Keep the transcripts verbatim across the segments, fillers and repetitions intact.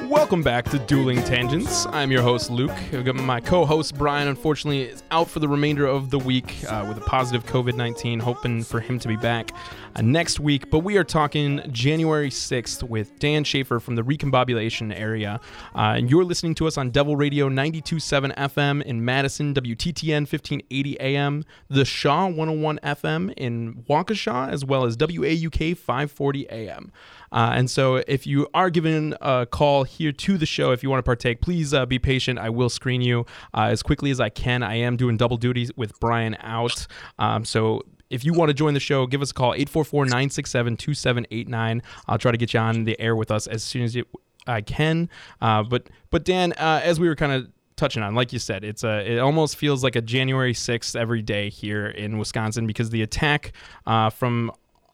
Welcome back to Dueling Tangents. I'm your host, Luke. My co-host, Brian, unfortunately is out for the remainder of the week uh, with a positive covid nineteen, hoping for him to be back uh, next week. But we are talking January sixth with Dan Schaefer from the Recombobulation area. Uh, and you're listening to us on Devil Radio ninety-two point seven F M in Madison, W T T N fifteen eighty A M, The Shaw one oh one F M in Waukesha, as well as W A U K five forty A M. Uh, and so if you are given a call here to the show, if you want to partake, please uh, be patient. I will screen you uh, as quickly as I can. I am doing double duty with Brian out. Um, so if you want to join the show, give us a call, eight four four, nine six seven, two seven eight nine. I'll try to get you on the air with us as soon as you, I can. Uh, but, but Dan, uh, as we were kind of touching on, like you said, it's a, it almost feels like a January sixth every day here in Wisconsin because the attack uh, from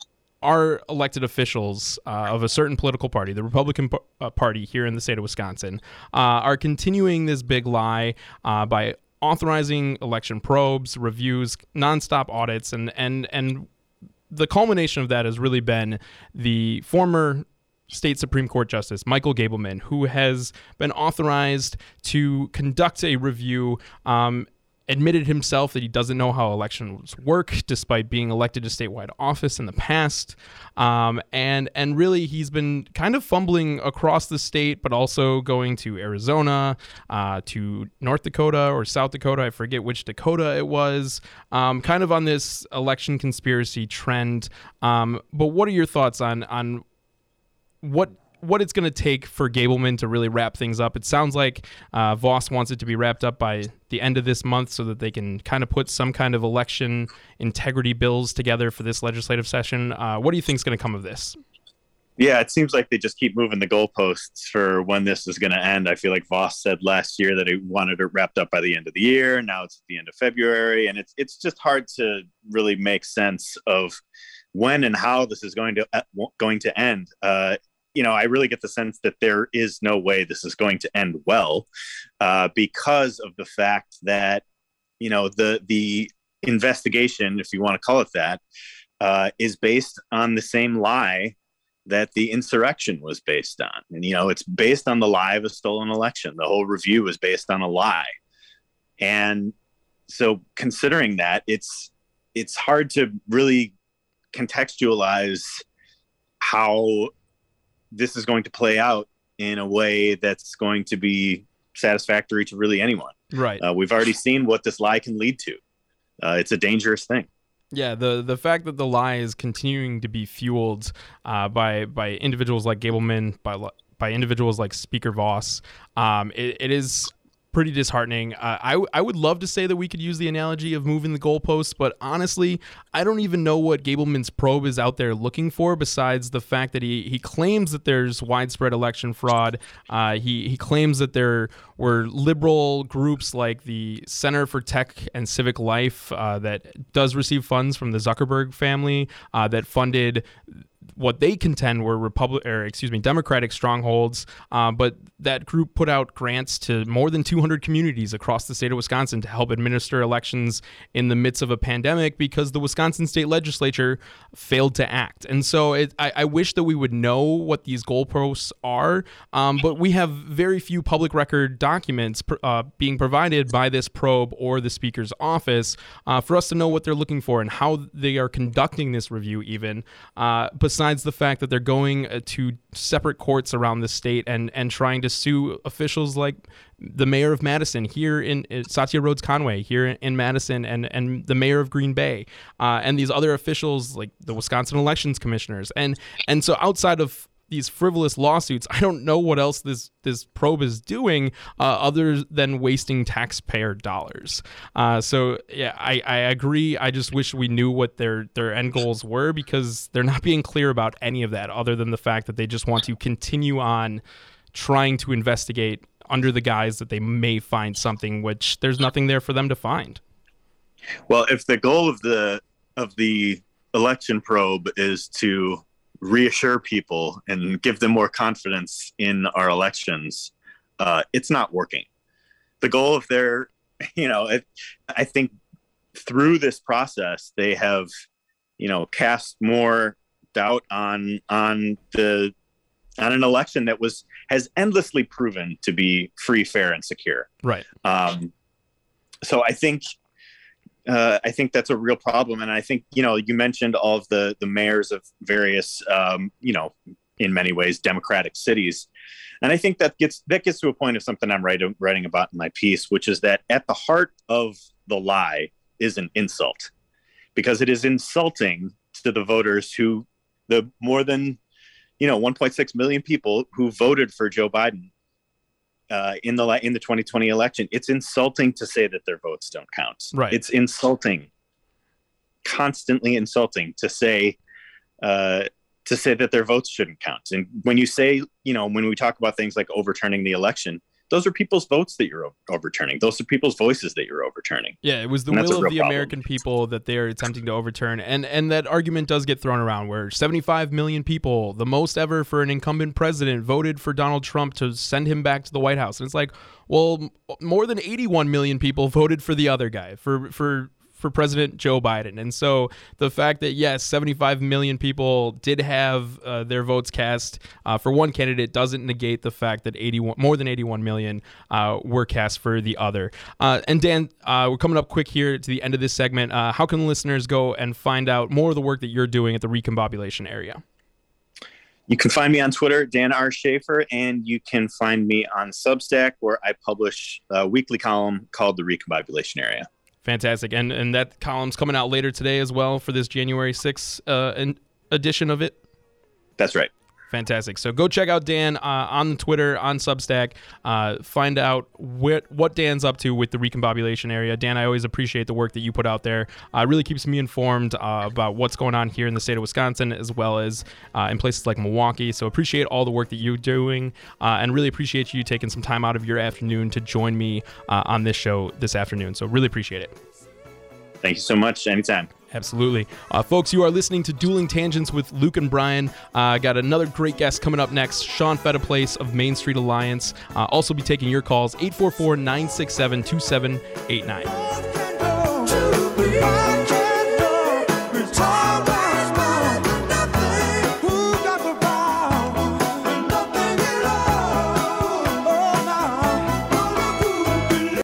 our elected officials uh, of a certain political party, the Republican p- uh, Party here in the state of Wisconsin, uh, are continuing this big lie uh, by authorizing election probes, reviews, nonstop audits, and and and the culmination of that has really been the former State Supreme Court Justice Michael Gableman, who has been authorized to conduct a review, um, admitted himself that he doesn't know how elections work despite being elected to statewide office in the past. Um, and and really, he's been kind of fumbling across the state, but also going to Arizona, uh, to North Dakota or South Dakota. I forget which Dakota it was, um, kind of on this election conspiracy trend. Um, but what are your thoughts on on what what it's going to take for Gableman to really wrap things up? It sounds like uh, Voss wants it to be wrapped up by the end of this month so that they can kind of put some kind of election integrity bills together for this legislative session. Uh, what do you think is going to come of this? Yeah, it seems like they just keep moving the goalposts for when this is going to end. I feel like Voss said last year that he wanted it wrapped up by the end of the year. Now it's at the end of February, and it's it's just hard to really make sense of when and how this is going to uh, going to end. Uh, You know, I really get the sense that there is no way this is going to end well uh, because of the fact that, you know, the the investigation, if you want to call it that, uh, is based on the same lie that the insurrection was based on. And, you know, it's based on the lie of a stolen election. The whole review is based on a lie. And so considering that, it's it's hard to really contextualize how this is going to play out in a way that's going to be satisfactory to really anyone. Right. Uh, we've already seen what this lie can lead to. Uh, it's a dangerous thing. Yeah, the the fact that the lie is continuing to be fueled uh, by by individuals like Gableman, by by individuals like Speaker Voss, um, it, it is pretty disheartening. Uh, I, I would love to say that we could use the analogy of moving the goalposts, but honestly, I don't even know what Gableman's probe is out there looking for besides the fact that he, he claims that there's widespread election fraud. Uh, he, he claims that there were liberal groups like the Center for Tech and Civic Life uh, that does receive funds from the Zuckerberg family uh, that funded what they contend were Republic, or excuse me, Democratic strongholds, uh, but that group put out grants to more than two hundred communities across the state of Wisconsin to help administer elections in the midst of a pandemic because the Wisconsin state legislature failed to act. And so it, I, I wish that we would know what these goalposts are, um, but we have very few public record documents uh, being provided by this probe or the Speaker's office uh, for us to know what they're looking for and how they are conducting this review even. Uh, besides the fact that they're going to separate courts around the state and, and trying to sue officials like the mayor of Madison here in, in Satya Rhodes Conway here in, in Madison and, and the mayor of Green Bay uh, and these other officials like the Wisconsin elections commissioners. And, and so outside of these frivolous lawsuits, I don't know what else this this probe is doing uh, other than wasting taxpayer dollars. Uh, so yeah, I, I agree. I just wish we knew what their their end goals were because they're not being clear about any of that other than the fact that they just want to continue on trying to investigate under the guise that they may find something, which there's nothing there for them to find. Well, if the goal of the of the election probe is to reassure people and give them more confidence in our elections, uh, it's not working. The goal of their, you know, it, I think through this process, they have, you know, cast more doubt on on the on an election that was has endlessly proven to be free, fair, and secure. Right. Um, so I think uh, I think that's a real problem, and I think you know you mentioned all of the the mayors of various um, you know in many ways democratic cities, and I think that gets that gets to a point of something I'm writing writing about in my piece, which is that at the heart of the lie is an insult, because it is insulting to the voters who the more than you know one point six million people who voted for Joe Biden uh, in the in the twenty twenty election. It's insulting to say that their votes don't count. Right. It's insulting, constantly insulting to say uh, to say that their votes shouldn't count. And when you say, you know, when we talk about things like overturning the election, those are people's votes that you're overturning. Those are people's voices that you're overturning. Yeah, it was the will of the problem. American people that they're attempting to overturn. And and that argument does get thrown around where seventy-five million people, the most ever for an incumbent president, voted for Donald Trump to send him back to the White House. And it's like, well, more than eighty-one million people voted for the other guy, for for for President Joe Biden. And so the fact that, yes, seventy-five million people did have uh, their votes cast uh, for one candidate doesn't negate the fact that eighty-one more than eighty-one million uh, were cast for the other. Uh, and Dan, uh, we're coming up quick here to the end of this segment. Uh, how can listeners go and find out more of the work that you're doing at the Recombobulation area? You can find me on Twitter, Dan R. Schaefer, and you can find me on Substack, where I publish a weekly column called The Recombobulation Area. Fantastic. And and that column's coming out later today as well for this January sixth uh, edition of it? That's right. Fantastic. So go check out Dan uh, on Twitter, on Substack. Uh, find out what, what Dan's up to with the Recombobulation Area. Dan, I always appreciate the work that you put out there. Uh, it really keeps me informed uh, about what's going on here in the state of Wisconsin, as well as uh, in places like Milwaukee. So appreciate all the work that you're doing, uh, and really appreciate you taking some time out of your afternoon to join me uh, on this show this afternoon. So really appreciate it. Thank you so much. Anytime. Absolutely. Uh, folks, you are listening to Dueling Tangents with Luke and Brian. Uh, got another great guest coming up next, Sean Fettiplace of Main Street Alliance. Uh, also be taking your calls, eight four four, nine six seven, two seven eight nine.